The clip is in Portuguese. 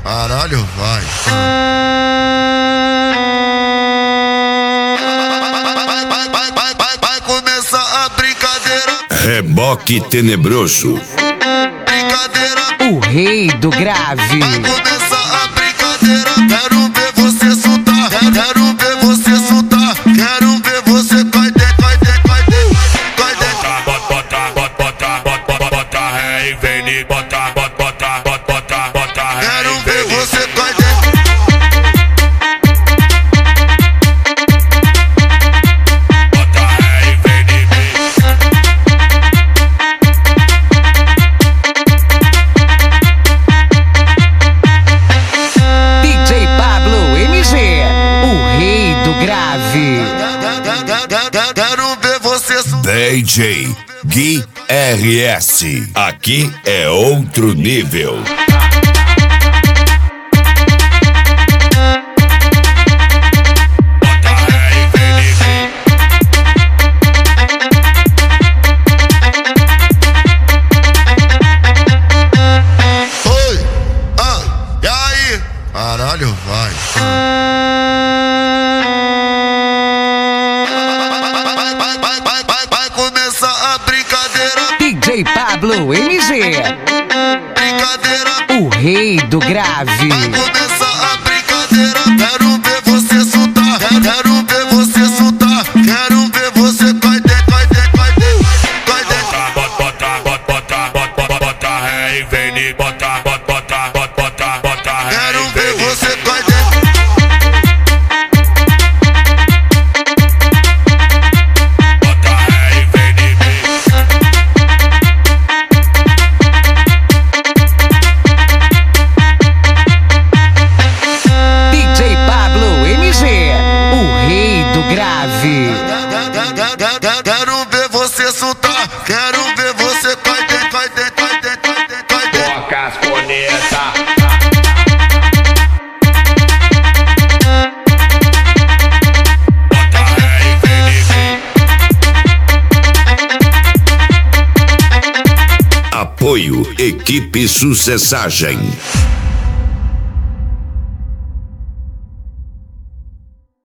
Caralho, vai. Vai começar a brincadeira. Reboque tenebroso. Brincadeira. O rei do grave. Vai começar a brincadeira. Quero ver você soltar. Quero ver você soltar. Quero ver você vai dentro, vai dentro, vai dentro, vai dentro. Bota ré, vem e bota ré. Quero ver você vai dentro. Bota ré, vem e DJ Pablo MG, o rei do grave. Quero ver você soltar. DJ Gui RS. Aqui é outro nível. bota ré, vem Oi, e aí? Caralho, vai. Vai começar a brincadeira. DJ Pablo MG, Brincadeira. o rei do grave. Vai começar a brincadeira. Quero ver você soltar. Quero ver você soltar. Quero ver você vai dentro, vai dentro, vai dentro, vai dentro. bota ré, vem e bota ré. Quero ver você vai dentro. Bota ré, vem DJ Pablo MG, o rei do grave. Quero ver você soltar. Quero ver você vai dentro, vai dentro, vai dentro, vai dentro, vai dentro. toca as cornetas. Bota ré, vem Apoio Equipe Sucessagem.